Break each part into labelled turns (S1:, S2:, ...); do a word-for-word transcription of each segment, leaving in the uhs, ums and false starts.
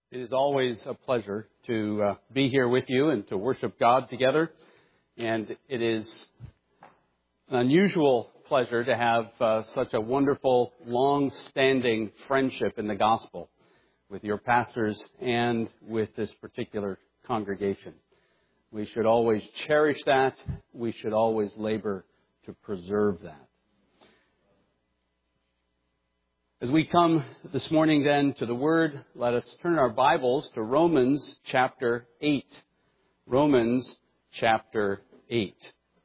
S1: It is always a pleasure to uh, be here with you and to worship God together. And it is an unusual pleasure to have uh, such a wonderful, long-standing friendship in the gospel with your pastors and with this particular congregation. We should always cherish that. We should always labor to preserve that. As we come this morning then to the Word, let us turn our Bibles to Romans chapter eight. Romans chapter eight.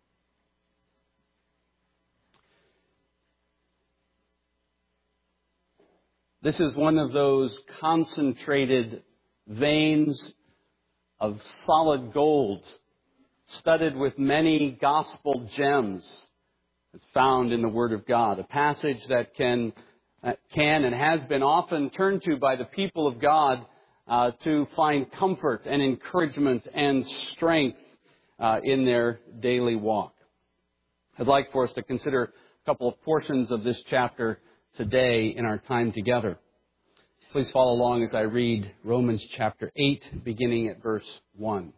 S1: This is one of those concentrated veins of solid gold, studded with many gospel gems that's found in the Word of God. A passage that can Uh, can and has been often turned to by the people of God uh, to find comfort and encouragement and strength uh, in their daily walk. I'd like for us to consider a couple of portions of this chapter today in our time together. Please follow along as I read Romans chapter eight, beginning at verse one.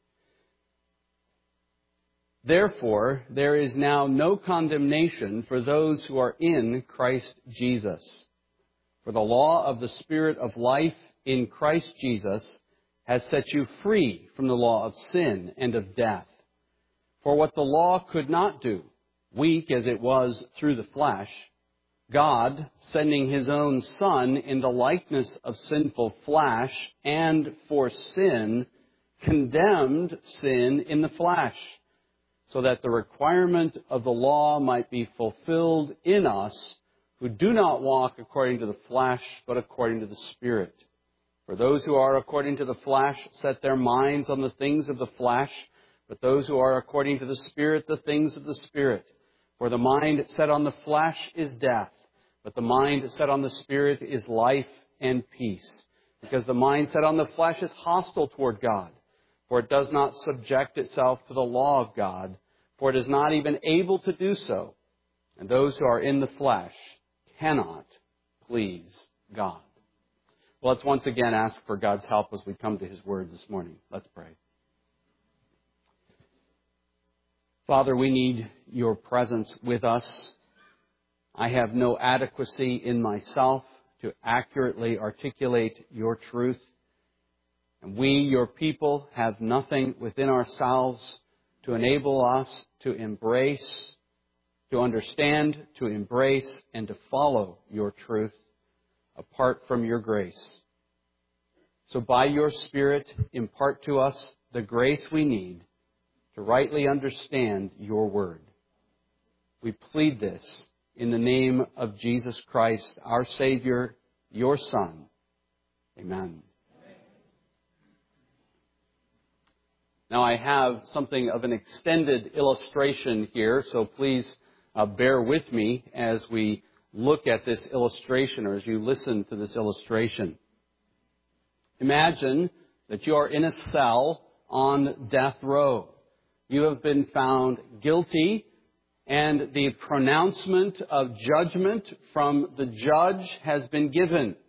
S1: Therefore, there is now no condemnation for those who are in Christ Jesus. For the law of the Spirit of life in Christ Jesus has set you free from the law of sin and of death. For what the law could not do, weak as it was through the flesh, God, sending His own Son in the likeness of sinful flesh and for sin, condemned sin in the flesh, so that the requirement of the law might be fulfilled in us who do not walk according to the flesh, but according to the Spirit. For those who are according to the flesh set their minds on the things of the flesh, but those who are according to the Spirit, the things of the Spirit. For the mind set on the flesh is death, but the mind set on the Spirit is life and peace. Because the mind set on the flesh is hostile toward God. For it does not subject itself to the law of God, for it is not even able to do so. And those who are in the flesh cannot please God. Well, let's once again ask for God's help as we come to His Word this morning. Let's pray. Father, we need your presence with us. I have no adequacy in myself to accurately articulate your truth. And we, your people, have nothing within ourselves to enable us to embrace, to understand, to embrace, and to follow your truth apart from your grace. So by your Spirit, impart to us the grace we need to rightly understand your word. We plead this in the name of Jesus Christ, our Savior, your Son. Amen. Now, I have something of an extended illustration here, so please uh, bear with me as we look at this illustration or as you listen to this illustration. Imagine that you are in a cell on death row. You have been found guilty, and the pronouncement of judgment from the judge has been given.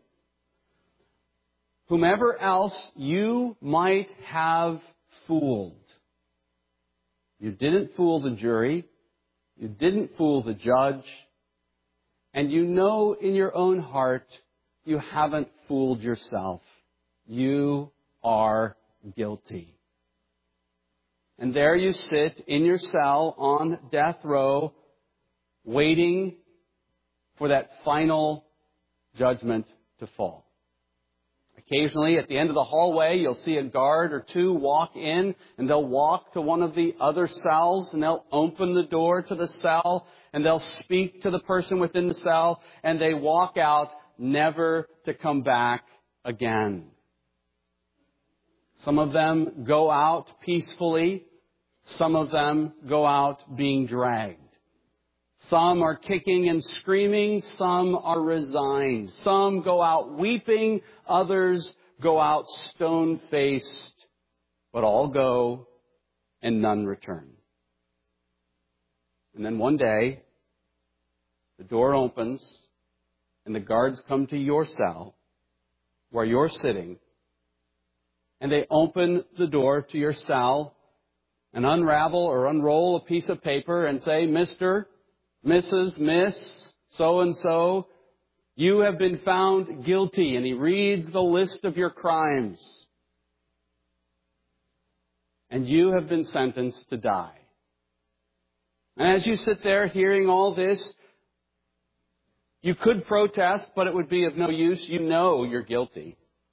S1: Whomever else you might have fooled. You didn't fool the jury. You didn't fool the judge. And you know in your own heart you haven't fooled yourself. You are guilty. And there you sit in your cell on death row, waiting for that final judgment to fall. Occasionally, at the end of the hallway, you'll see a guard or two walk in, and they'll walk to one of the other cells, and they'll open the door to the cell, and they'll speak to the person within the cell, and they walk out never to come back again. Some of them go out peacefully. Some of them go out being dragged. Some are kicking and screaming. Some are resigned. Some go out weeping. Others go out stone-faced. But all go and none return. And then one day, the door opens and the guards come to your cell where you're sitting and they open the door to your cell and unravel or unroll a piece of paper and say, Mister, Missus, Miss, so-and-so, you have been found guilty. And he reads the list of your crimes. And you have been sentenced to die. And as you sit there hearing all this, you could protest, but it would be of no use. You know you're guilty.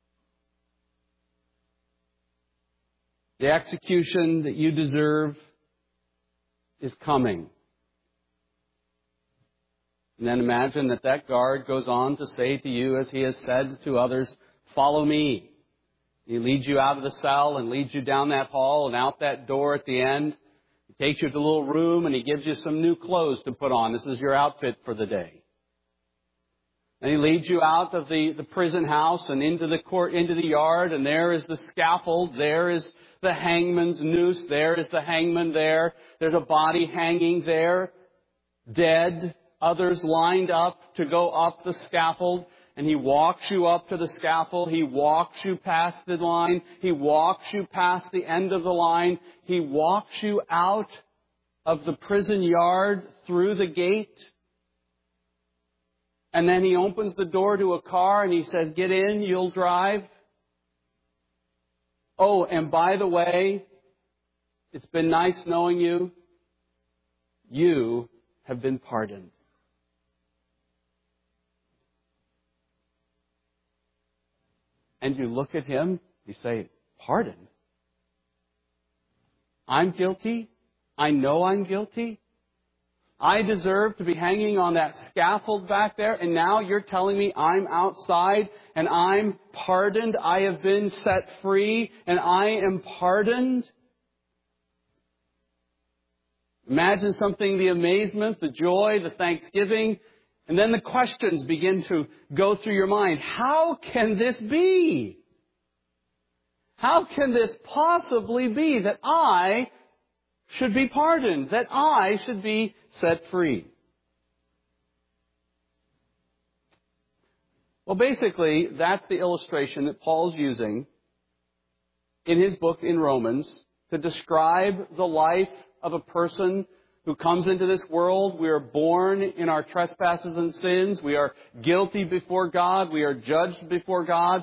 S1: The execution that you deserve is coming. And then imagine that that guard goes on to say to you, as he has said to others, follow me. He leads you out of the cell and leads you down that hall and out that door at the end. He takes you to a little room and he gives you some new clothes to put on. This is your outfit for the day. And he leads you out of the, the prison house and into the court, into the yard, and there is the scaffold, there is the hangman's noose, there is the hangman there. There's a body hanging there, dead, others lined up to go up the scaffold. And he walks you up to the scaffold. He walks you past the line. He walks you past the end of the line. He walks you out of the prison yard through the gate. And then he opens the door to a car and he says, get in, you'll drive. Oh, and by the way, it's been nice knowing you. You have been pardoned. And you look at him, you say, pardon? I'm guilty? I know I'm guilty? I deserve to be hanging on that scaffold back there, and now you're telling me I'm outside and I'm pardoned? I have been set free and I am pardoned? Imagine something, the amazement, the joy, the thanksgiving. And then the questions begin to go through your mind. How can this be? How can this possibly be that I should be pardoned, that I should be set free? Well, basically, that's the illustration that Paul's using in his book in Romans to describe the life of a person who comes into this world. We are born in our trespasses and sins. We are guilty before God. We are judged before God.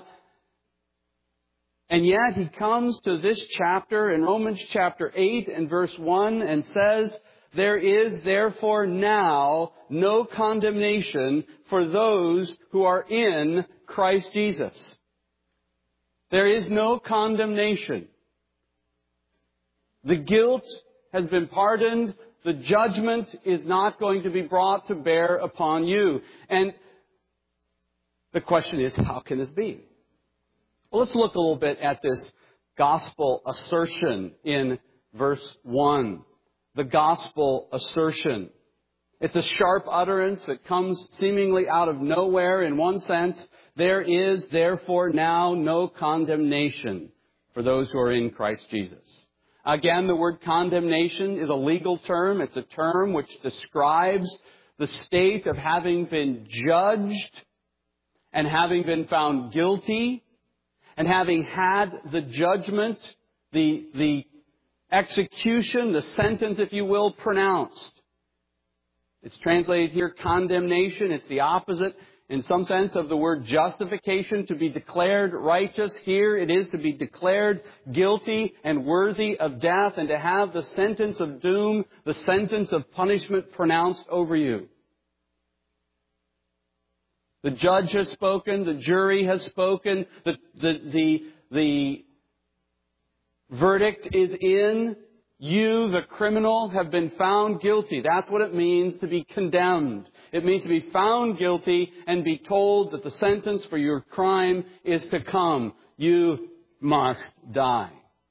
S1: And yet he comes to this chapter in Romans chapter eight and verse one and says, there is therefore now no condemnation for those who are in Christ Jesus. There is no condemnation. The guilt has been pardoned. The judgment is not going to be brought to bear upon you. And the question is, how can this be? Well, let's look a little bit at this gospel assertion in verse one. The gospel assertion. It's a sharp utterance that comes seemingly out of nowhere in one sense. There is therefore now no condemnation for those who are in Christ Jesus. Again, the word condemnation is a legal term. It's a term which describes the state of having been judged and having been found guilty and having had the judgment, the, the execution, the sentence, if you will, pronounced. It's translated here condemnation. It's the opposite in some sense of the word justification, to be declared righteous. Here it is to be declared guilty and worthy of death and to have the sentence of doom, the sentence of punishment pronounced over you. The judge has spoken, the jury has spoken, the, the, the, the verdict is in. You, the criminal, have been found guilty. That's what it means to be condemned. It means to be found guilty and be told that the sentence for your crime is to come. You must die.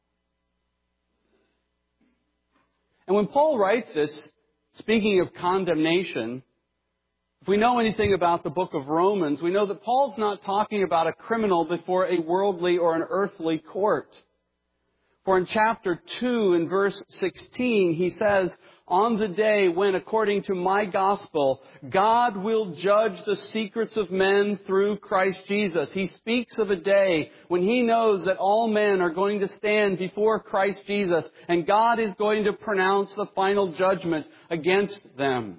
S1: And when Paul writes this, speaking of condemnation, if we know anything about the book of Romans, we know that Paul's not talking about a criminal before a worldly or an earthly court. For in chapter two, in verse sixteen, he says, on the day when, according to my gospel, God will judge the secrets of men through Christ Jesus. He speaks of a day when He knows that all men are going to stand before Christ Jesus, and God is going to pronounce the final judgment against them.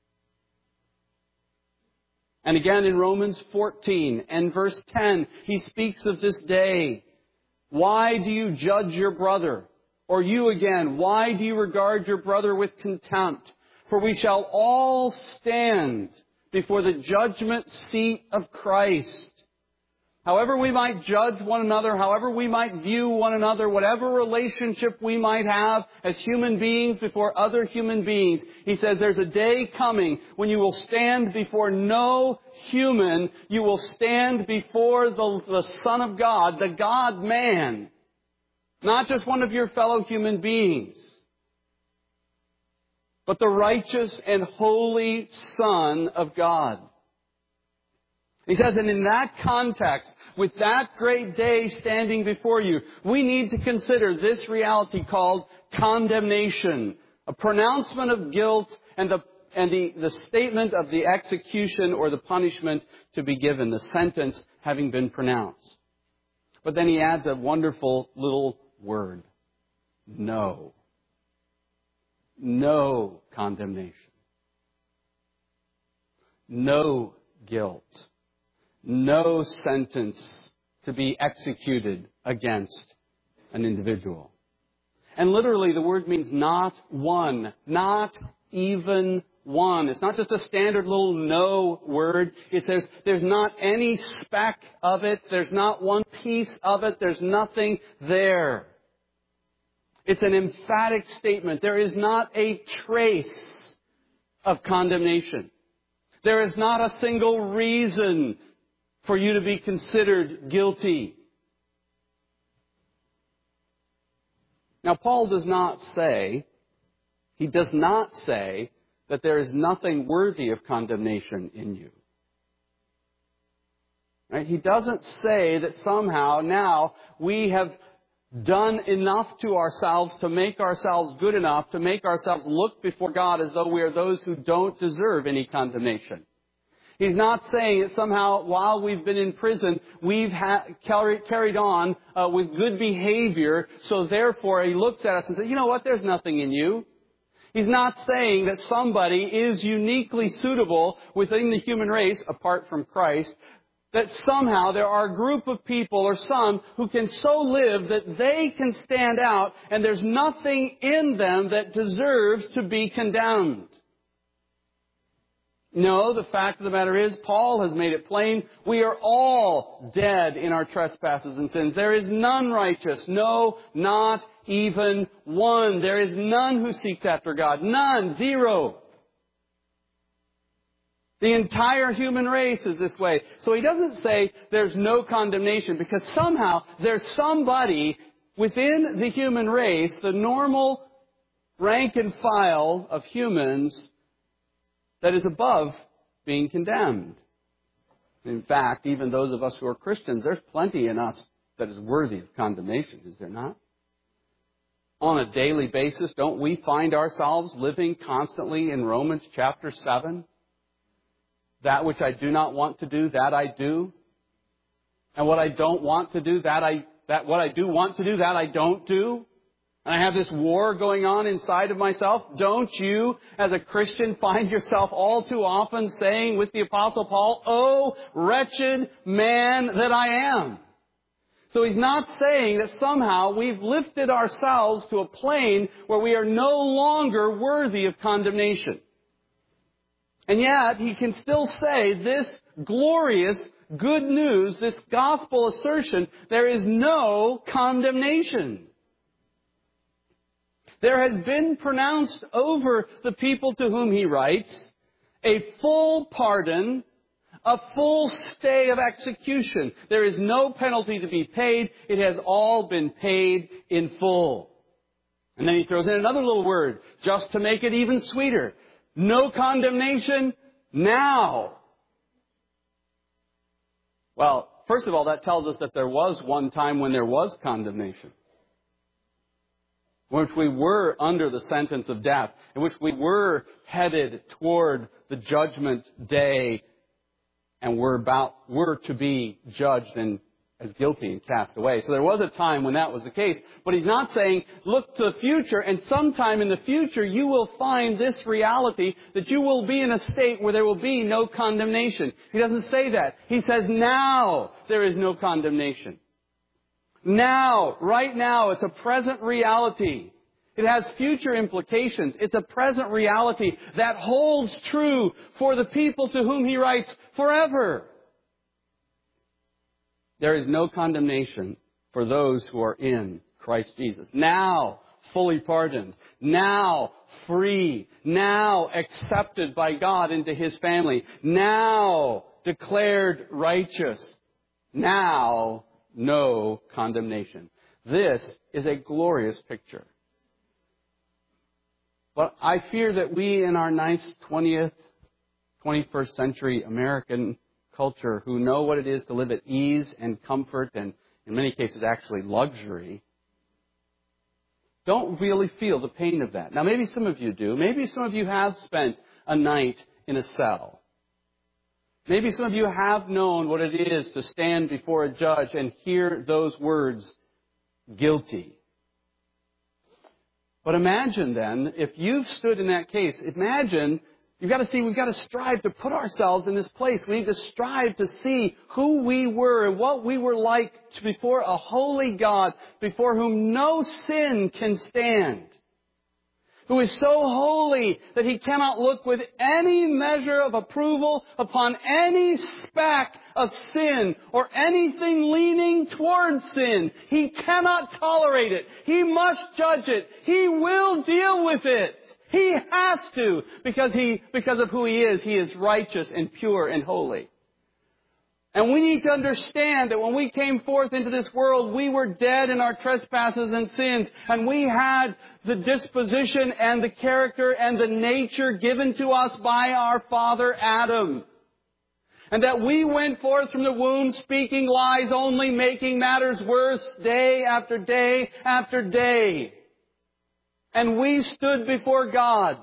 S1: And again in Romans fourteen and verse ten, He speaks of this day. Why do you judge your brother? Or you again, why do you regard your brother with contempt? For we shall all stand before the judgment seat of Christ. However we might judge one another, however we might view one another, whatever relationship we might have as human beings before other human beings, He says there's a day coming when you will stand before no human. You will stand before the, the Son of God, the God-man. Not just one of your fellow human beings, but the righteous and holy Son of God. He says, and in that context, with that great day standing before you, we need to consider this reality called condemnation, a pronouncement of guilt and the and the, the statement of the execution or the punishment to be given, the sentence having been pronounced. But then he adds a wonderful little word. No. No condemnation. No guilt. No sentence to be executed against an individual. And literally the word means not one. Not even one. It's not just a standard little no word. It says there's not any speck of it. There's not one piece of it. There's nothing there. It's an emphatic statement. There is not a trace of condemnation. There is not a single reason for you to be considered guilty. Now, Paul does not say, he does not say that there is nothing worthy of condemnation in you. Right? He doesn't say that somehow now we have done enough to ourselves to make ourselves good enough, to make ourselves look before God as though we are those who don't deserve any condemnation. He's not saying that somehow while we've been in prison, we've ha- carried, carried on uh, with good behavior, so therefore he looks at us and says, you know what, there's nothing in you. He's not saying that somebody is uniquely suitable within the human race, apart from Christ, that somehow there are a group of people or some who can so live that they can stand out and there's nothing in them that deserves to be condemned. No, the fact of the matter is, Paul has made it plain, we are all dead in our trespasses and sins. There is none righteous, no, not even one. There is none who seeks after God. None, zero. The entire human race is this way. So he doesn't say there's no condemnation because somehow there's somebody within the human race, the normal rank and file of humans, that is above being condemned. In fact, even those of us who are Christians, there's plenty in us that is worthy of condemnation, is there not? On a daily basis, don't we find ourselves living constantly in Romans chapter seven? That which I do not want to do, that I do. And what I don't want to do, that I that what I do want to do, that I don't do. And I have this war going on inside of myself. Don't you, as a Christian, find yourself all too often saying with the Apostle Paul, "Oh, wretched man that I am." So he's not saying that somehow we've lifted ourselves to a plane where we are no longer worthy of condemnation. And yet, he can still say this glorious good news, this gospel assertion, there is no condemnation. There has been pronounced over the people to whom he writes a full pardon, a full stay of execution. There is no penalty to be paid. It has all been paid in full. And then he throws in another little word, just to make it even sweeter. No condemnation now. Well, first of all, that tells us that there was one time when there was condemnation. in which we were under the sentence of death, in which we were headed toward the judgment day, and were about were to be judged and as guilty and cast away. So there was a time when that was the case. But he's not saying, look to the future, and sometime in the future you will find this reality, that you will be in a state where there will be no condemnation. He doesn't say that. He says, now there is no condemnation. Now, right now, it's a present reality. It has future implications. It's a present reality that holds true for the people to whom he writes forever. There is no condemnation for those who are in Christ Jesus. Now, fully pardoned. Now, free. Now, accepted by God into His family. Now, declared righteous. Now, no condemnation. This is a glorious picture. But I fear that we in our nice twentieth, twenty-first century American culture, who know what it is to live at ease and comfort and in many cases actually luxury, don't really feel the pain of that. Now maybe some of you do. Maybe some of you have spent a night in a cell. Maybe some of you have known what it is to stand before a judge and hear those words, guilty. But imagine then, if you've stood in that case, imagine, you've got to see, we've got to strive to put ourselves in this place. We need to strive to see who we were and what we were like before a holy God, before whom no sin can stand. Who is so holy that He cannot look with any measure of approval upon any speck of sin or anything leaning towards sin. He cannot tolerate it. He must judge it. He will deal with it. He has to, because he, because of who He is. He is righteous and pure and holy. And we need to understand that when we came forth into this world, we were dead in our trespasses and sins, and we had the disposition and the character and the nature given to us by our father Adam. And that we went forth from the womb speaking lies, only making matters worse day after day after day. And we stood before God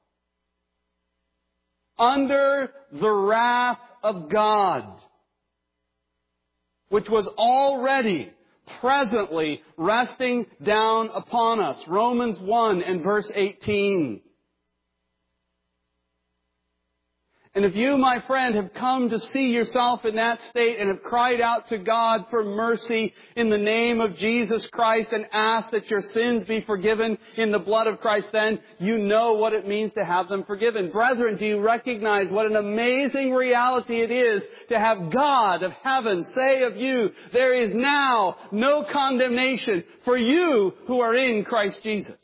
S1: under the wrath of God, which was already, presently, resting down upon us. Romans one and verse eighteen. And if you, my friend, have come to see yourself in that state and have cried out to God for mercy in the name of Jesus Christ and asked that your sins be forgiven in the blood of Christ, then you know what it means to have them forgiven. Brethren, do you recognize what an amazing reality it is to have God of heaven say of you, there is now no condemnation for you who are in Christ Jesus?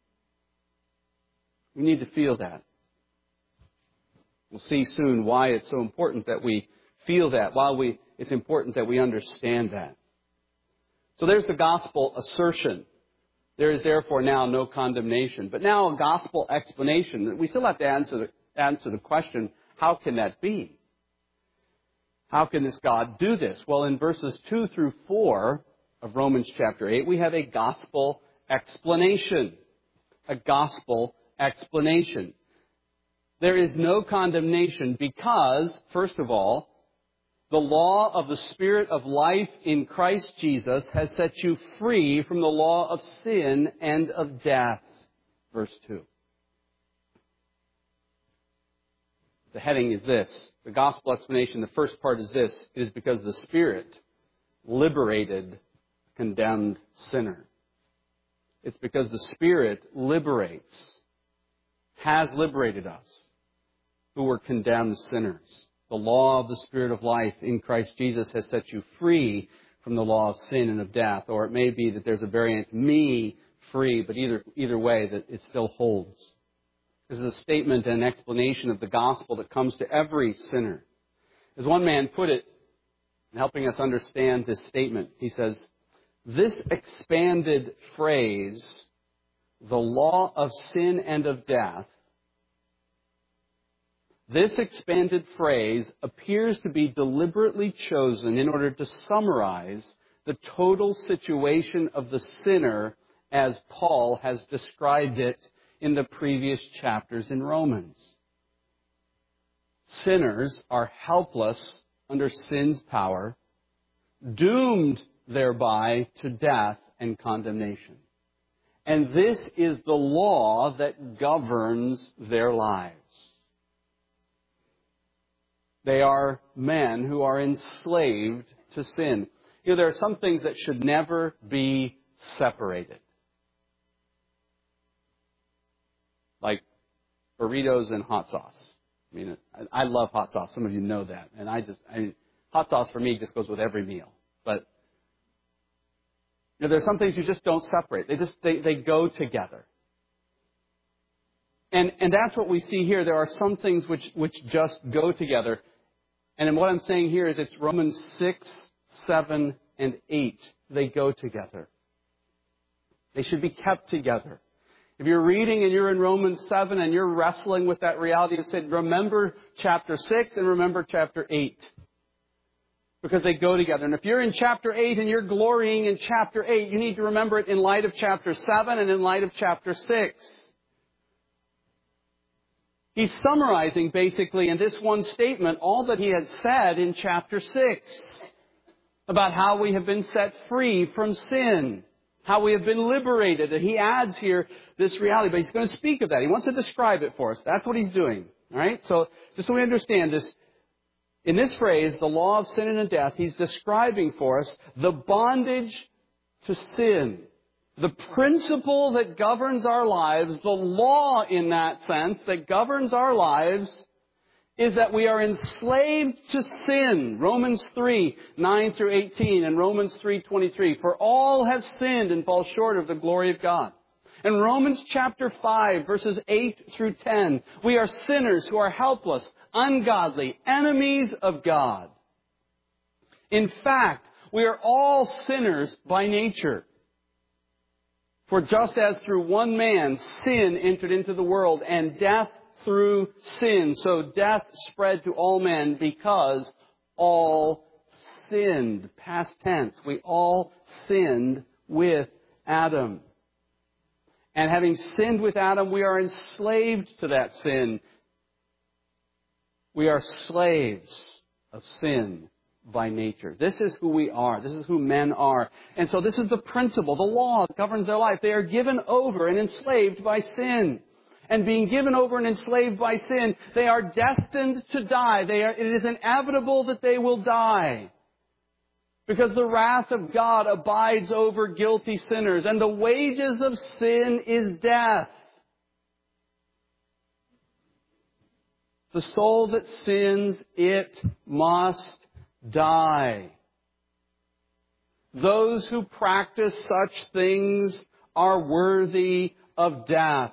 S1: We need to feel that. We'll see soon why it's so important that we feel that, why we, it's important that we understand that. So there's the gospel assertion. There is therefore now no condemnation. But now a gospel explanation. We still have to answer the, answer the question, how can that be? How can this God do this? Well, in verses two through four of Romans chapter eight, we have a gospel explanation. A gospel explanation. There is no condemnation because, first of all, the law of the Spirit of life in Christ Jesus has set you free from the law of sin and of death. Verse two. The heading is this. The gospel explanation, the first part is this. It is because the Spirit liberated a condemned sinner. It's because the Spirit liberates, has liberated us, who were condemned sinners. The law of the Spirit of life in Christ Jesus has set you free from the law of sin and of death. Or it may be that there's a variant, me free, but either, either way, that it still holds. This is a statement and an explanation of the gospel that comes to every sinner. As one man put it, in helping us understand this statement, he says, this expanded phrase, the law of sin and of death, this expanded phrase appears to be deliberately chosen in order to summarize the total situation of the sinner as Paul has described it in the previous chapters in Romans. Sinners are helpless under sin's power, doomed thereby to death and condemnation. And this is the law that governs their lives. They are men who are enslaved to sin. You know, there are some things that should never be separated. Like burritos and hot sauce. I mean, I love hot sauce. Some of you know that. And I just, I mean, hot sauce for me just goes with every meal. But you know, there are some things you just don't separate. They just, they, they go together. And, and that's what we see here. There are some things which, which just go together. And what I'm saying here is it's Romans six, seven, and eight. They go together. They should be kept together. If you're reading and you're in Romans seven and you're wrestling with that reality, you said, remember chapter six and remember chapter eight. Because they go together. And if you're in chapter eight and you're glorying in chapter eight, you need to remember it in light of chapter seven and in light of chapter six. He's summarizing basically in this one statement all that he had said in chapter six about how we have been set free from sin, how we have been liberated. And he adds here this reality, but he's going to speak of that. He wants to describe it for us. That's what he's doing. All right? So just so we understand this, in this phrase, the law of sin and death, he's describing for us the bondage to sin. The principle that governs our lives, the law in that sense that governs our lives, is that we are enslaved to sin. Romans three, nine through eighteen and Romans three, twenty-three. For all have sinned and fall short of the glory of God. In Romans chapter five, verses eight through ten, we are sinners who are helpless, ungodly, enemies of God. In fact, we are all sinners by nature. For just as through one man sin entered into the world, and death through sin, so death spread to all men because all sinned. Past tense. We all sinned with Adam. And having sinned with Adam, we are enslaved to that sin. We are slaves of sin by nature. This is who we are. This is who men are. And so this is the principle, the law that governs their life. They are given over and enslaved by sin. And being given over and enslaved by sin, they are destined to die. They are, it is inevitable that they will die. Because the wrath of God abides over guilty sinners. And the wages of sin is death. The soul that sins, it must die. Those who practice such things are worthy of death.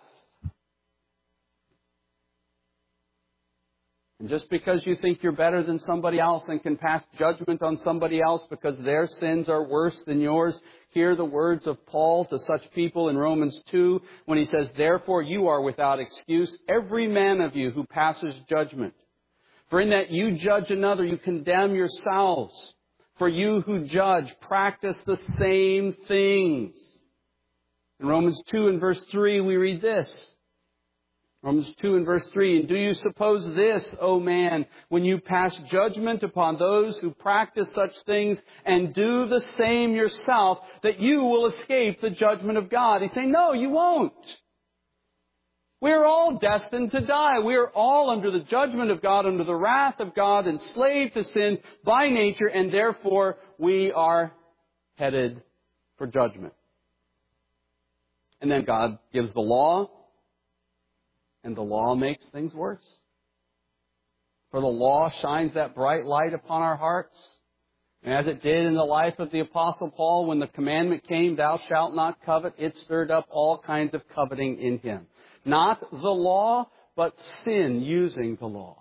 S1: And just because you think you're better than somebody else and can pass judgment on somebody else because their sins are worse than yours, hear the words of Paul to such people in Romans two when he says, therefore you are without excuse, every man of you who passes judgment. For in that you judge another, you condemn yourselves. For you who judge practice the same things. In Romans two and verse three we read this. Romans two and verse three, and do you suppose this, O man, when you pass judgment upon those who practice such things and do the same yourself, that you will escape the judgment of God? He's saying, no, you won't. We are all destined to die. We are all under the judgment of God, under the wrath of God, enslaved to sin by nature, and therefore we are headed for judgment. And then God gives the law, and the law makes things worse. For the law shines that bright light upon our hearts. And as it did in the life of the Apostle Paul, when the commandment came, thou shalt not covet, it stirred up all kinds of coveting in him. Not the law, but sin using the law.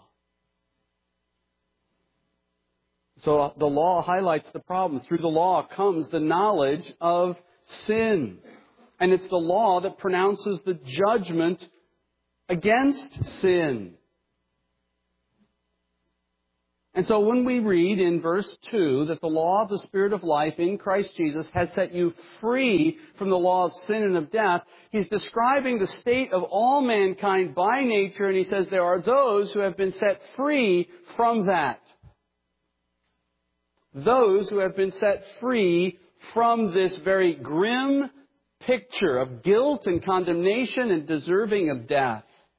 S1: So the law highlights the problem. Through the law comes the knowledge of sin. And it's the law that pronounces the judgment against sin. And so when we read in verse two that the law of the Spirit of life in Christ Jesus has set you free from the law of sin and of death, he's describing the state of all mankind by nature, and he says there are those who have been set free from that. Those who have been set free from this very grim picture of guilt and condemnation and deserving of death.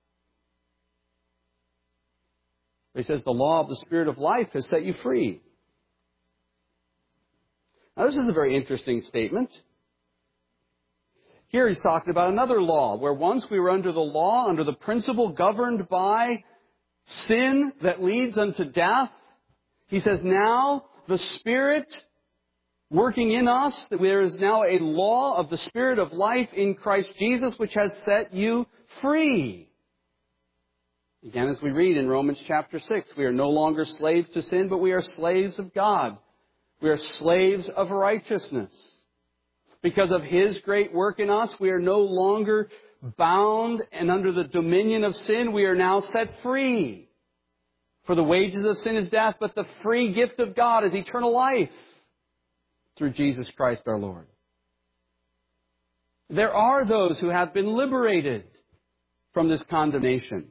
S1: He says the law of the Spirit of life has set you free. Now this is a very interesting statement. Here he's talking about another law, where once we were under the law, under the principle governed by sin that leads unto death. He says now the Spirit working in us, that there is now a law of the Spirit of life in Christ Jesus which has set you free. Again, as we read in Romans chapter six, we are no longer slaves to sin, but we are slaves of God. We are slaves of righteousness. Because of His great work in us, we are no longer bound and under the dominion of sin. We are now set free. For the wages of sin is death, but the free gift of God is eternal life through Jesus Christ our Lord. There are those who have been liberated from this condemnation.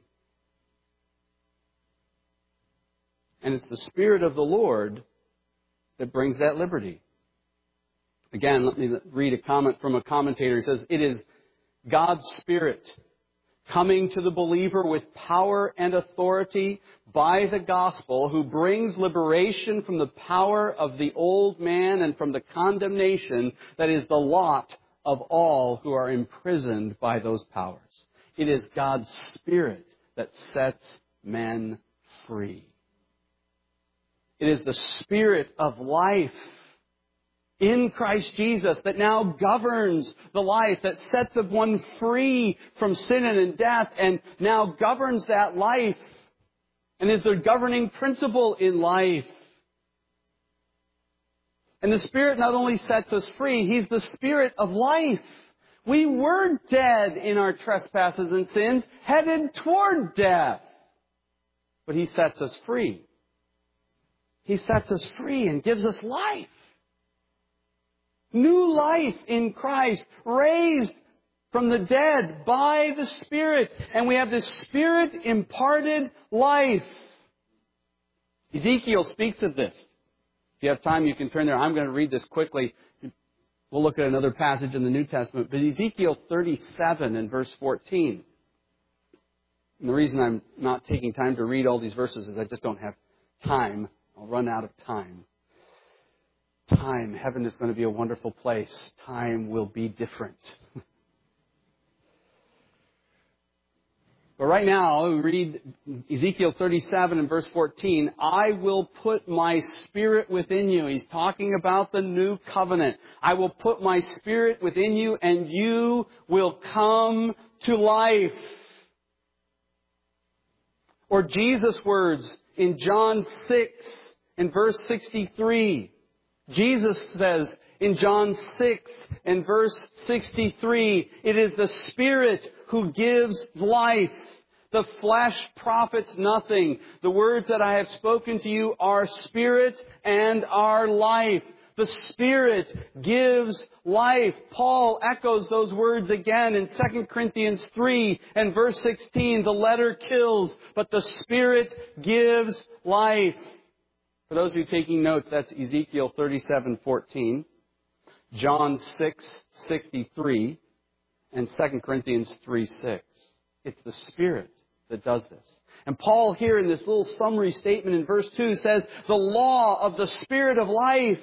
S1: And it's the Spirit of the Lord that brings that liberty. Again, let me read a comment from a commentator. He says, it is God's Spirit coming to the believer with power and authority by the gospel, who brings liberation from the power of the old man and from the condemnation that is the lot of all who are imprisoned by those powers. It is God's Spirit that sets men free. It is the Spirit of life in Christ Jesus that now governs the life, that sets the one free from sin and death, and now governs that life and is the governing principle in life. And the Spirit not only sets us free, He's the Spirit of life. We were dead in our trespasses and sins, headed toward death. But He sets us free. He sets us free and gives us life. New life in Christ, raised from the dead by the Spirit. And we have this Spirit-imparted life. Ezekiel speaks of this. If you have time, you can turn there. I'm going to read this quickly. We'll look at another passage in the New Testament. But Ezekiel thirty-seven and verse fourteen. And the reason I'm not taking time to read all these verses is I just don't have time. I'll run out of time. Time. Heaven is going to be a wonderful place. Time will be different. But right now, we read Ezekiel thirty-seven and verse fourteen. I will put my Spirit within you. He's talking about the new covenant. I will put my Spirit within you and you will come to life. Or Jesus' words in John six and verse sixty-three. Jesus says in John six and verse sixty-three, it is the Spirit who gives life. The flesh profits nothing. The words that I have spoken to you are spirit and are life. The Spirit gives life. Paul echoes those words again in Second Corinthians three and verse sixteen. The letter kills, but the Spirit gives life. For those of you taking notes, that's Ezekiel thirty-seven fourteen, John six sixty-three, and Second Corinthians three six. It's the Spirit that does this. And Paul here in this little summary statement in verse two says, the law of the Spirit of life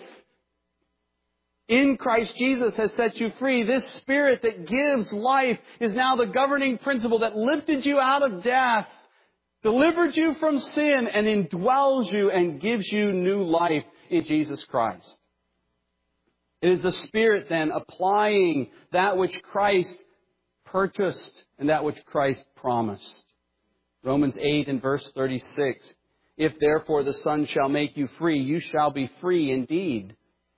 S1: in Christ Jesus has set you free. This Spirit that gives life is now the governing principle that lifted you out of death, delivered you from sin, and indwells you and gives you new life in Jesus Christ. It is the Spirit then applying that which Christ purchased and that which Christ promised. Romans eight and verse thirty-six. If therefore the Son shall make you free, you shall be free indeed.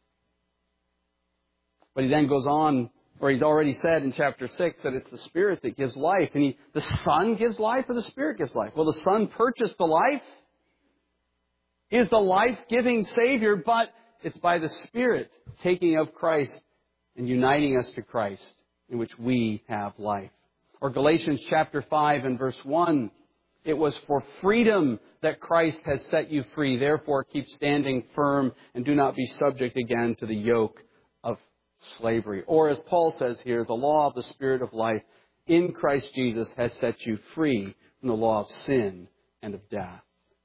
S1: But he then goes on, or he's already said in chapter six that it's the Spirit that gives life. And he, the Son gives life or the Spirit gives life? Well, the Son purchased the life. He is the life-giving Savior, but it's by the Spirit taking of Christ and uniting us to Christ in which we have life. Or Galatians chapter five and verse one, it was for freedom that Christ has set you free. Therefore, keep standing firm and do not be subject again to the yoke of slavery. Or as Paul says here, the law of the Spirit of life in Christ Jesus has set you free from the law of sin and of death.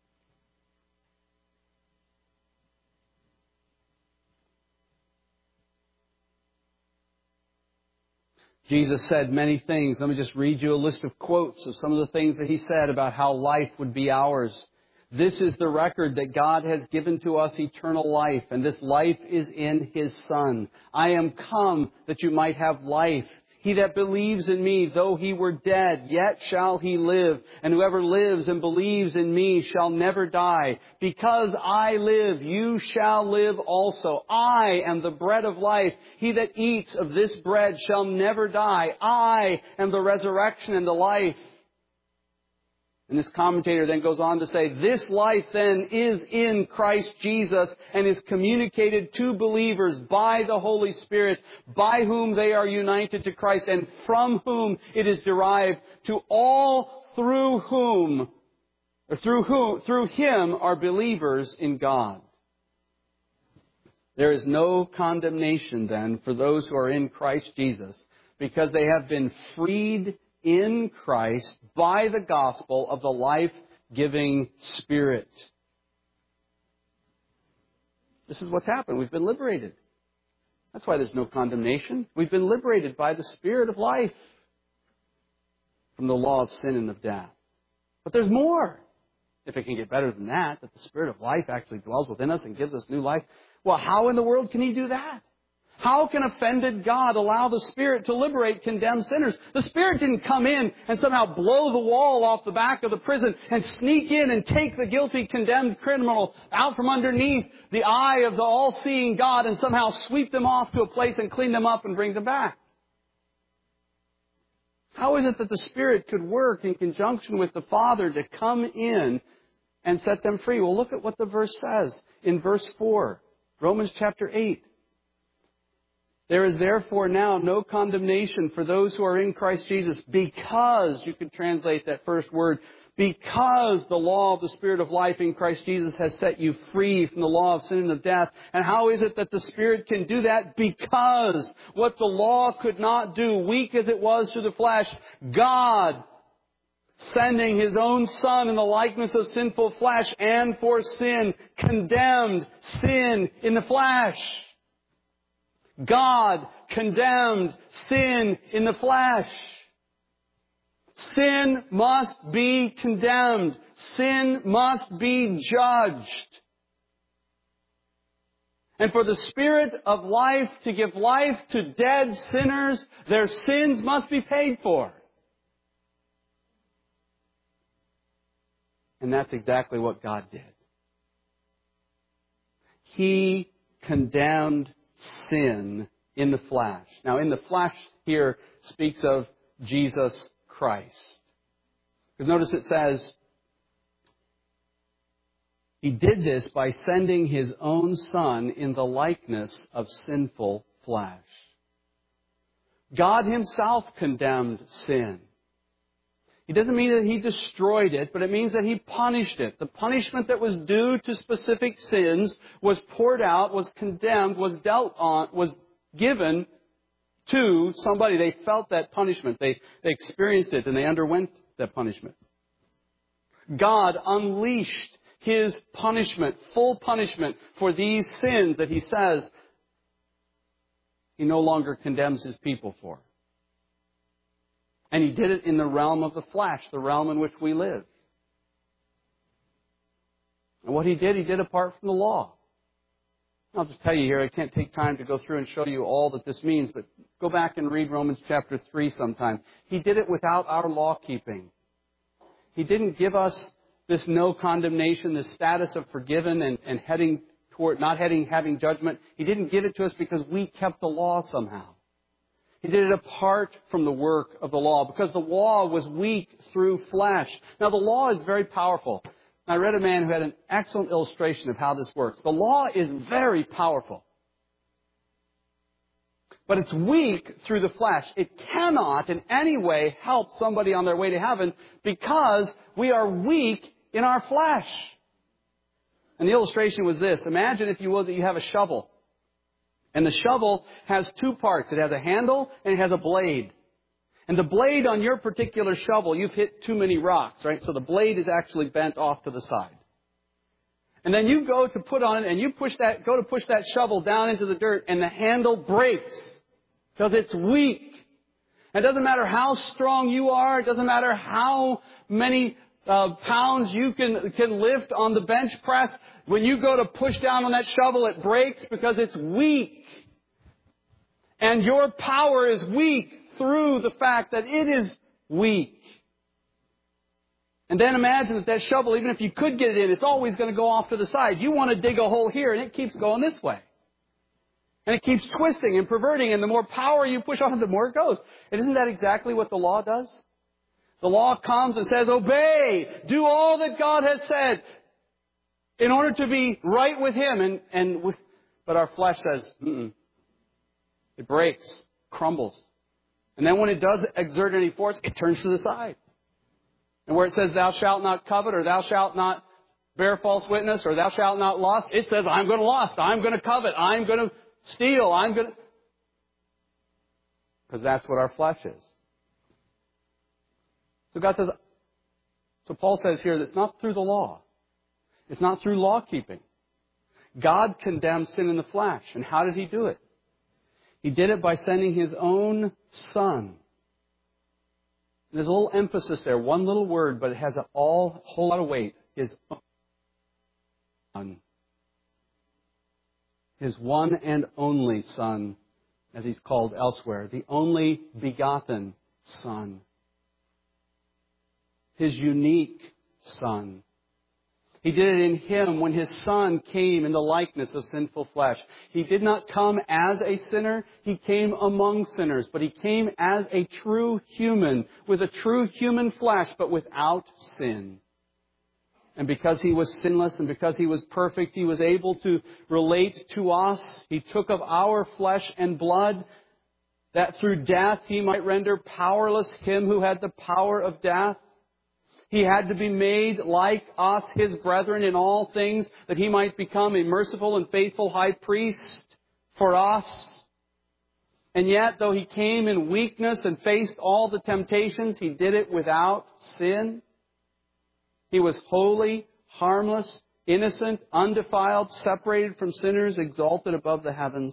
S1: Jesus said many things. Let me just read you a list of quotes of some of the things that He said about how life would be ours. This is the record that God has given to us, eternal life, and this life is in His Son. I am come that you might have life. He that believes in me, though he were dead, yet shall he live. And whoever lives and believes in me shall never die. Because I live, you shall live also. I am the bread of life. He that eats of this bread shall never die. I am the resurrection and the life. And this commentator then goes on to say, this life then is in Christ Jesus and is communicated to believers by the Holy Spirit, by whom they are united to Christ and from whom it is derived, to all through whom, or through who, through Him are believers in God. There is no condemnation then for those who are in Christ Jesus, because they have been freed in Christ by the gospel of the life-giving Spirit. This is what's happened. We've been liberated. That's why there's no condemnation. We've been liberated by the Spirit of life from the law of sin and of death. But there's more. If it can get better than that, that the Spirit of life actually dwells within us and gives us new life. Well, how in the world can He do that? How can offended God allow the Spirit to liberate condemned sinners? The Spirit didn't come in and somehow blow the wall off the back of the prison and sneak in and take the guilty, condemned criminal out from underneath the eye of the all-seeing God and somehow sweep them off to a place and clean them up and bring them back. How is it that the Spirit could work in conjunction with the Father to come in and set them free? Well, look at what the verse says in verse four, Romans chapter eight. There is therefore now no condemnation for those who are in Christ Jesus, because, you can translate that first word, because the law of the Spirit of life in Christ Jesus has set you free from the law of sin and of death. And how is it that the Spirit can do that? Because what the law could not do, weak as it was to the flesh, God, sending His own Son in the likeness of sinful flesh and for sin, condemned sin in the flesh. God condemned sin in the flesh. Sin must be condemned. Sin must be judged. And for the Spirit of life to give life to dead sinners, their sins must be paid for. And that's exactly what God did. He condemned sin in the flesh. Now, in the flesh here speaks of Jesus Christ. Because notice it says, He did this by sending His own Son in the likeness of sinful flesh. God Himself condemned sin. It doesn't mean that He destroyed it, but it means that He punished it. The punishment that was due to specific sins was poured out, was condemned, was dealt on, was given to somebody. They felt that punishment. They, they experienced it and they underwent that punishment. God unleashed His punishment, full punishment for these sins that He says He no longer condemns His people for. And He did it in the realm of the flesh, the realm in which we live. And what He did, He did apart from the law. I'll just tell you here, I can't take time to go through and show you all that this means, but go back and read Romans chapter three sometime. He did it without our law keeping. He didn't give us this no condemnation, this status of forgiven and, and heading toward, not heading, having judgment. He didn't give it to us because we kept the law somehow. He did it apart from the work of the law because the law was weak through flesh. Now, the law is very powerful. I read a man who had an excellent illustration of how this works. The law is very powerful, but it's weak through the flesh. It cannot in any way help somebody on their way to heaven because we are weak in our flesh. And the illustration was this. Imagine, if you will, that you have a shovel. And the shovel has two parts. It has a handle and it has a blade. And the blade on your particular shovel, you've hit too many rocks, right? So the blade is actually bent off to the side. And then you go to put on it and you push that, go to push that shovel down into the dirt and the handle breaks because it's weak. And it doesn't matter how strong you are. It doesn't matter how many uh, pounds you can, can lift on the bench press. When you go to push down on that shovel, it breaks because it's weak. And your power is weak through the fact that it is weak. And then imagine that that shovel, even if you could get it in, it's always going to go off to the side. You want to dig a hole here, and it keeps going this way. And it keeps twisting and perverting, and the more power you push on it, the more it goes. And isn't that exactly what the law does? The law comes and says, obey, do all that God has said in order to be right with Him. And, and with, but our flesh says, mm-mm. It breaks, crumbles. And then when it does exert any force, it turns to the side. And where it says, thou shalt not covet, or thou shalt not bear false witness, or thou shalt not lust, it says, I'm going to lust, I'm going to covet, I'm going to steal, I'm going to... Because that's what our flesh is. So God says, so Paul says here that it's not through the law. It's not through law keeping. God condemns sin in the flesh. And how did He do it? He did it by sending His own Son. And there's a little emphasis there, one little word, but it has a all, whole lot of weight. His own Son. His one and only Son, as He's called elsewhere. The only begotten Son. His unique Son. He did it in Him when His Son came in the likeness of sinful flesh. He did not come as a sinner. He came among sinners. But He came as a true human, with a true human flesh, but without sin. And because He was sinless and because He was perfect, He was able to relate to us. He took of our flesh and blood, that through death He might render powerless him who had the power of death. He had to be made like us, His brethren, in all things, that He might become a merciful and faithful high priest for us. And yet, though He came in weakness and faced all the temptations, He did it without sin. He was holy, harmless, innocent, undefiled, separated from sinners, exalted above the heavens.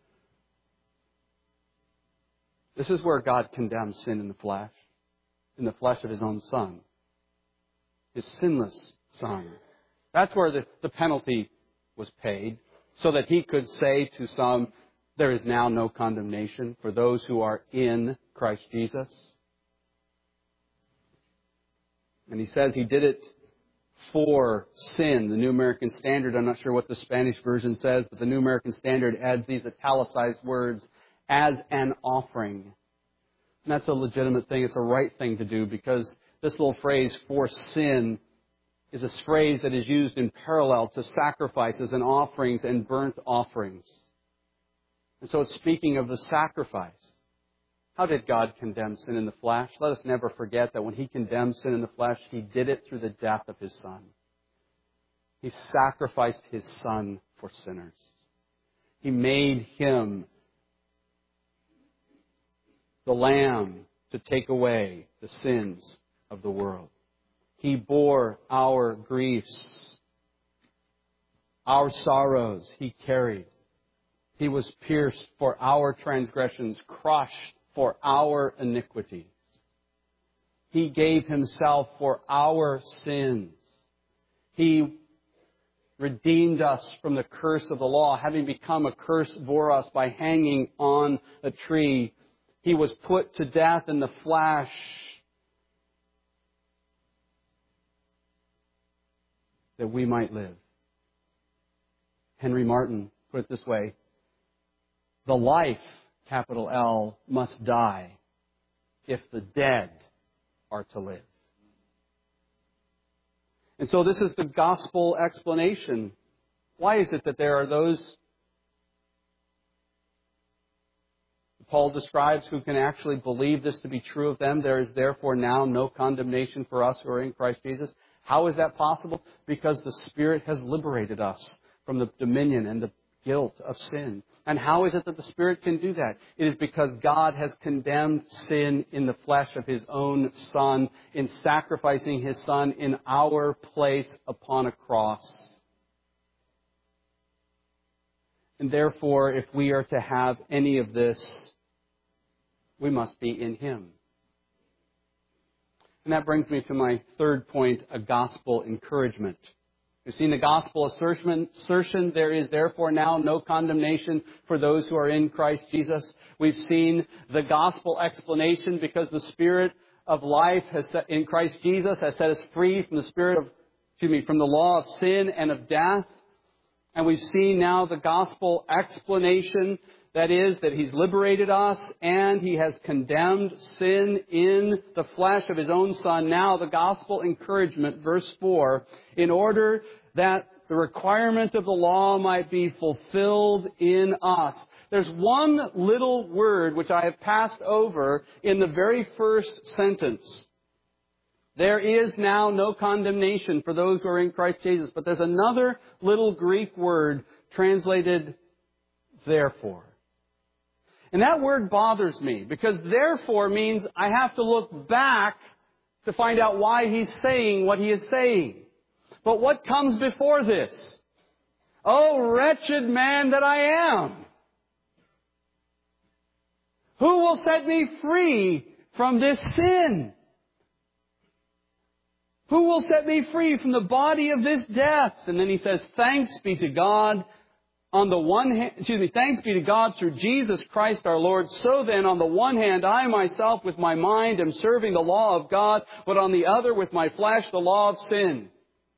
S1: This is where God condemns sin in the flesh, in the flesh of His own Son. His sinless Son. That's where the, the penalty was paid, so that He could say to some, there is now no condemnation for those who are in Christ Jesus. And He says He did it for sin. The New American Standard, I'm not sure what the Spanish version says, but the New American Standard adds these italicized words, as an offering. And that's a legitimate thing. It's a right thing to do, because this little phrase, for sin, is a phrase that is used in parallel to sacrifices and offerings and burnt offerings. And so it's speaking of the sacrifice. How did God condemn sin in the flesh? Let us never forget that when He condemned sin in the flesh, He did it through the death of His Son. He sacrificed His Son for sinners. He made Him the Lamb to take away the sins of the world. He bore our griefs, our sorrows He carried. He was pierced for our transgressions, crushed for our iniquities. He gave Himself for our sins. He redeemed us from the curse of the law, having become a curse for us by hanging on a tree. He was put to death in the flesh that we might live. Henry Martin put it this way: the life, capital L, must die if the dead are to live. And so this is the gospel explanation. Why is it that there are those Paul describes who can actually believe this to be true of them? There is therefore now no condemnation for us who are in Christ Jesus. How is that possible? Because the Spirit has liberated us from the dominion and the guilt of sin. And how is it that the Spirit can do that? It is because God has condemned sin in the flesh of His own Son in sacrificing His Son in our place upon a cross. And therefore, if we are to have any of this, we must be in Him. And that brings me to my third point, a gospel encouragement. We've seen the gospel assertion, assertion, there is therefore now no condemnation for those who are in Christ Jesus. We've seen the gospel explanation because the Spirit of life has set, in Christ Jesus has set us free from the spirit of, excuse me, from the law of sin and of death. And we've seen now the gospel explanation, that is, that He's liberated us and He has condemned sin in the flesh of His own Son. Now the gospel encouragement, verse four, in order that the requirement of the law might be fulfilled in us. There's one little word which I have passed over in the very first sentence. There is now no condemnation for those who are in Christ Jesus. But there's another little Greek word translated therefore. And that word bothers me because therefore means I have to look back to find out why He's saying what He is saying. But what comes before this? Oh, wretched man that I am! Who will set me free from this sin? Who will set me free from the body of this death? And then he says, thanks be to God. On the one hand, excuse me, thanks be to God through Jesus Christ our Lord. So then, on the one hand, I myself with my mind am serving the law of God, but on the other, with my flesh, the law of sin.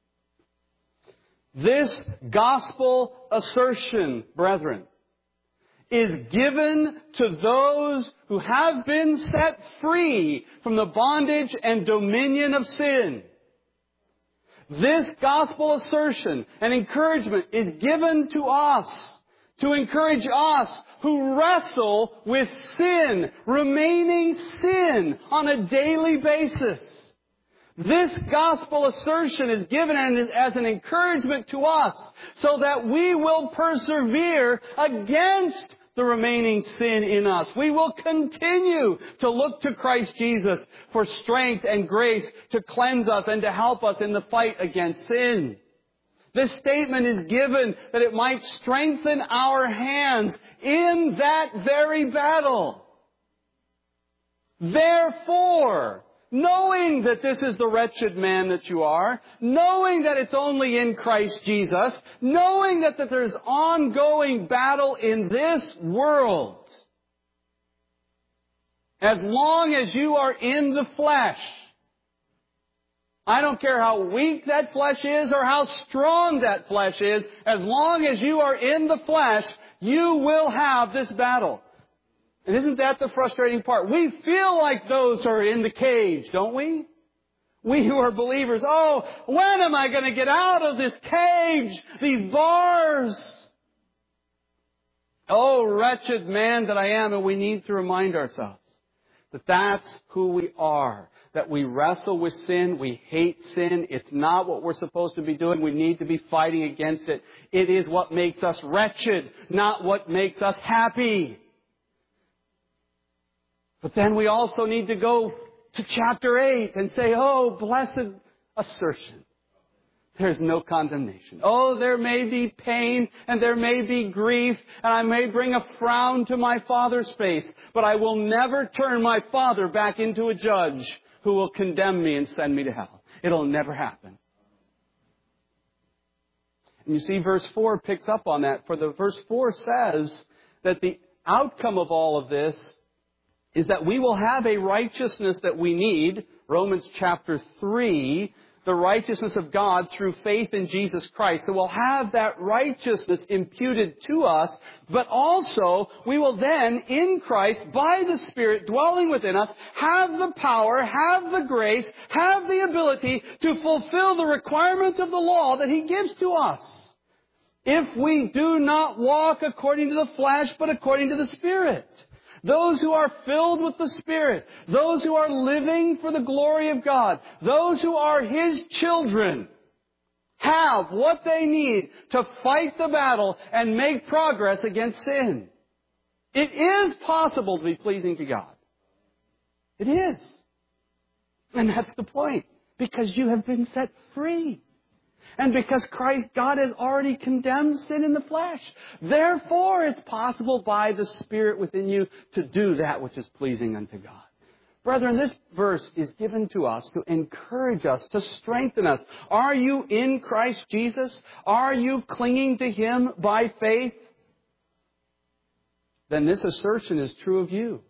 S1: This gospel assertion, brethren, is given to those who have been set free from the bondage and dominion of sin. This gospel assertion and encouragement is given to us to encourage us who wrestle with sin, remaining sin on a daily basis. This gospel assertion is given as an encouragement to us so that we will persevere against the remaining sin in us. We will continue to look to Christ Jesus for strength and grace to cleanse us and to help us in the fight against sin. This statement is given that it might strengthen our hands in that very battle. Therefore, knowing that this is the wretched man that you are, knowing that it's only in Christ Jesus, knowing that, that there's ongoing battle in this world, as long as you are in the flesh, I don't care how weak that flesh is or how strong that flesh is, as long as you are in the flesh, you will have this battle. And isn't that the frustrating part? We feel like those who are in the cage, don't we? We who are believers, oh, when am I going to get out of this cage, these bars? Oh, wretched man that I am. And we need to remind ourselves that that's who we are, that we wrestle with sin, we hate sin. It's not what we're supposed to be doing. We need to be fighting against it. It is what makes us wretched, not what makes us happy. But then we also need to go to chapter eight and say, oh, blessed assertion. There's no condemnation. Oh, there may be pain and there may be grief and I may bring a frown to my Father's face, but I will never turn my Father back into a judge who will condemn me and send me to hell. It'll never happen. And you see, verse four picks up on that. For the verse four says that the outcome of all of this is that we will have a righteousness that we need. Romans chapter three, the righteousness of God through faith in Jesus Christ. So we'll have that righteousness imputed to us, but also we will then, in Christ, by the Spirit dwelling within us, have the power, have the grace, have the ability to fulfill the requirements of the law that He gives to us. If we do not walk according to the flesh, but according to the Spirit. Those who are filled with the Spirit, those who are living for the glory of God, those who are His children, have what they need to fight the battle and make progress against sin. It is possible to be pleasing to God. It is. And that's the point. Because you have been set free. And because Christ, God has already condemned sin in the flesh. Therefore, it's possible by the Spirit within you to do that which is pleasing unto God. Brethren, this verse is given to us to encourage us, to strengthen us. Are you in Christ Jesus? Are you clinging to Him by faith? Then this assertion is true of you.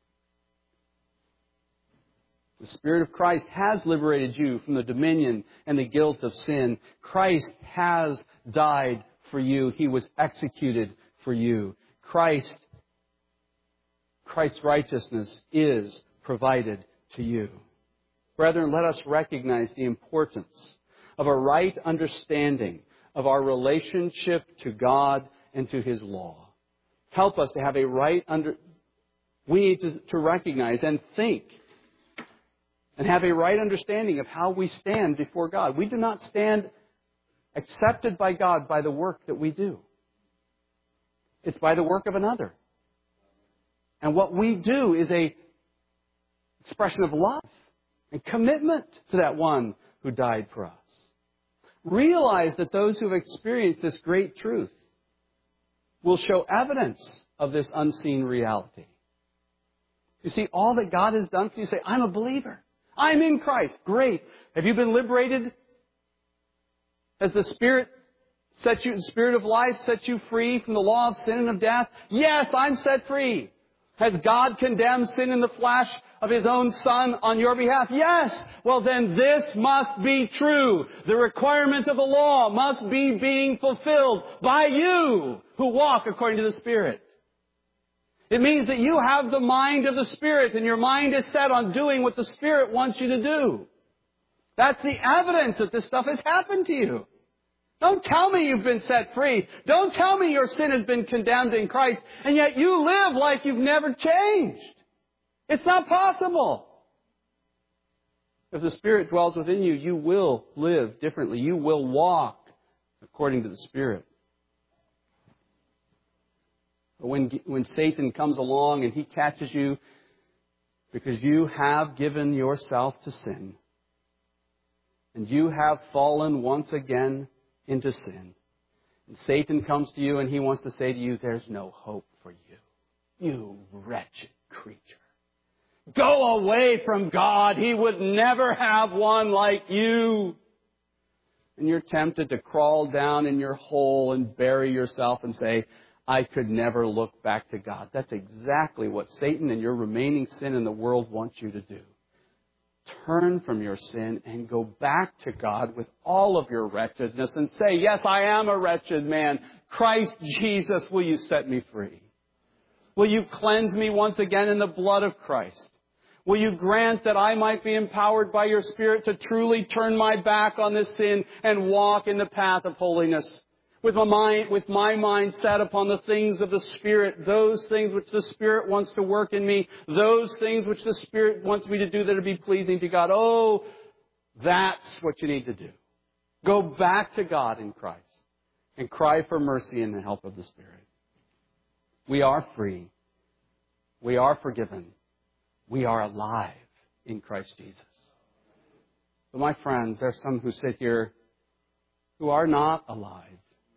S1: The Spirit of Christ has liberated you from the dominion and the guilt of sin. Christ has died for you. He was executed for you. Christ, Christ's righteousness is provided to you. Brethren, let us recognize the importance of a right understanding of our relationship to God and to His law. Help us to have a right under... We need to, to recognize and think and have a right understanding of how we stand before God. We do not stand accepted by God by the work that we do. It's by the work of another. And what we do is a expression of love and commitment to that one who died for us. Realize that those who have experienced this great truth will show evidence of this unseen reality. You see, all that God has done for you, say, I'm a believer. I'm in Christ. Great. Have you been liberated? Has the Spirit set you, the Spirit of life set you free from the law of sin and of death? Yes, I'm set free. Has God condemned sin in the flesh of His own Son on your behalf? Yes. Well, then this must be true. The requirement of the law must be being fulfilled by you who walk according to the Spirit. It means that you have the mind of the Spirit and your mind is set on doing what the Spirit wants you to do. That's the evidence that this stuff has happened to you. Don't tell me you've been set free. Don't tell me your sin has been condemned in Christ, and yet you live like you've never changed. It's not possible. If the Spirit dwells within you, you will live differently. You will walk according to the Spirit. But when, when Satan comes along and he catches you because you have given yourself to sin, and you have fallen once again into sin. And Satan comes to you and he wants to say to you, there's no hope for you. You wretched creature. Go away from God. He would never have one like you. And you're tempted to crawl down in your hole and bury yourself and say, I could never look back to God. That's exactly what Satan and your remaining sin in the world wants you to do. Turn from your sin and go back to God with all of your wretchedness and say, yes, I am a wretched man. Christ Jesus, will you set me free? Will you cleanse me once again in the blood of Christ? Will you grant that I might be empowered by your Spirit to truly turn my back on this sin and walk in the path of holiness? With my mind, with my mind set upon the things of the Spirit, those things which the Spirit wants to work in me, those things which the Spirit wants me to do that will be pleasing to God. Oh, that's what you need to do. Go back to God in Christ and cry for mercy and the help of the Spirit. We are free. We are forgiven. We are alive in Christ Jesus. But my friends, there are some who sit here who are not alive.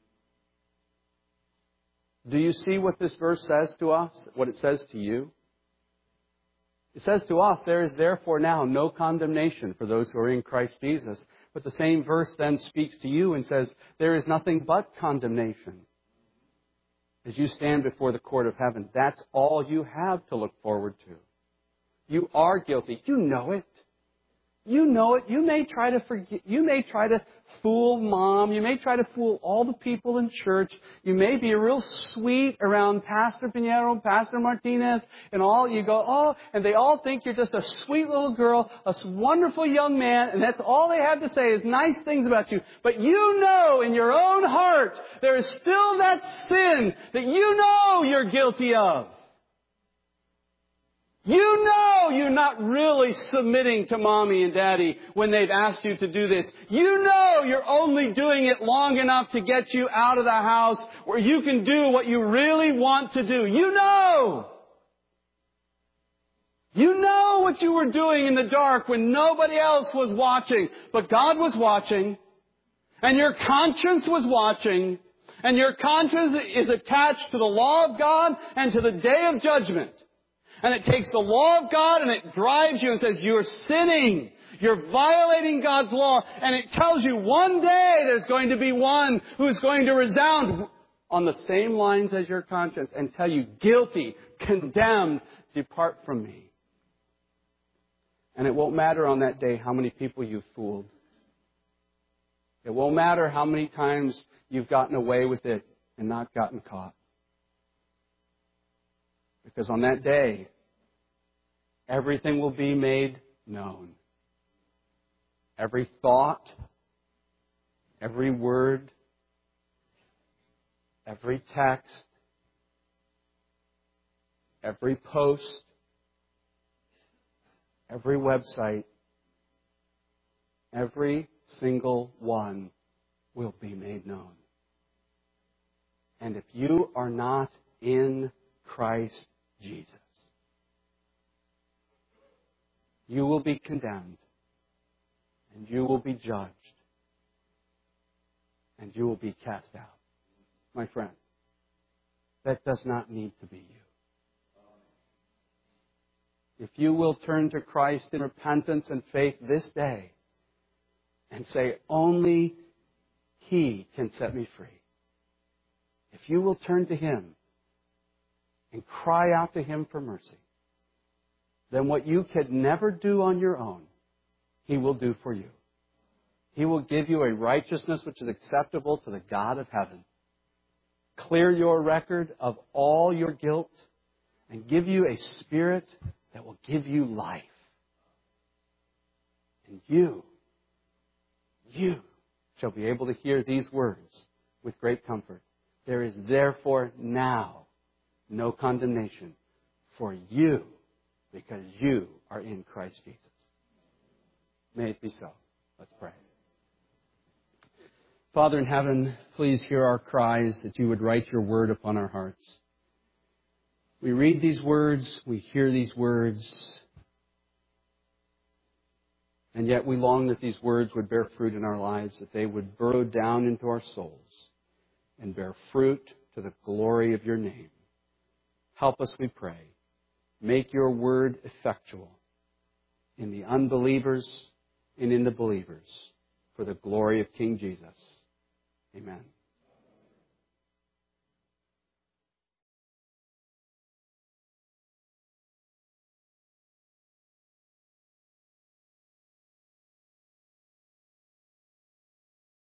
S1: Do you see what this verse says to us? What it says to you? It says to us, there is therefore now no condemnation for those who are in Christ Jesus. But the same verse then speaks to you and says, there is nothing but condemnation. As you stand before the court of heaven, that's all you have to look forward to. You are guilty. You know it. You know it. You may try to forget, you may try to fool Mom. You may try to fool all the people in church. You may be real sweet around Pastor Pinheiro, Pastor Martinez, and all. You go, oh, and they all think you're just a sweet little girl, a wonderful young man, and that's all they have to say is nice things about you. But you know in your own heart there is still that sin that you know you're guilty of. You know you're not really submitting to Mommy and Daddy when they've asked you to do this. You know you're only doing it long enough to get you out of the house where you can do what you really want to do. You know. You know what you were doing in the dark when nobody else was watching. But God was watching. And your conscience was watching. And your conscience is attached to the law of God and to the day of judgment. And it takes the law of God and it drives you and says, you're sinning. You're violating God's law. And it tells you one day there's going to be one who's going to resound on the same lines as your conscience and tell you, guilty, condemned, depart from me. And it won't matter on that day how many people you've fooled. It won't matter how many times you've gotten away with it and not gotten caught. Because on that day, everything will be made known. Every thought, every word, every text, every post, every website, every single one will be made known. And if you are not in Christ Jesus, you will be condemned, and you will be judged, and you will be cast out. My friend, that does not need to be you. If you will turn to Christ in repentance and faith this day and say, only He can set me free. If you will turn to Him and cry out to Him for mercy, then what you could never do on your own, He will do for you. He will give you a righteousness which is acceptable to the God of heaven, clear your record of all your guilt, and give you a spirit that will give you life. And you, you shall be able to hear these words with great comfort. There is therefore now no condemnation for you, because you are in Christ Jesus. May it be so. Let's pray. Father in heaven, please hear our cries that you would write your word upon our hearts. We read these words, we hear these words, and yet we long that these words would bear fruit in our lives, that they would burrow down into our souls and bear fruit to the glory of your name. Help us, we pray. Make your word effectual in the unbelievers and in the believers for the glory of King Jesus. Amen.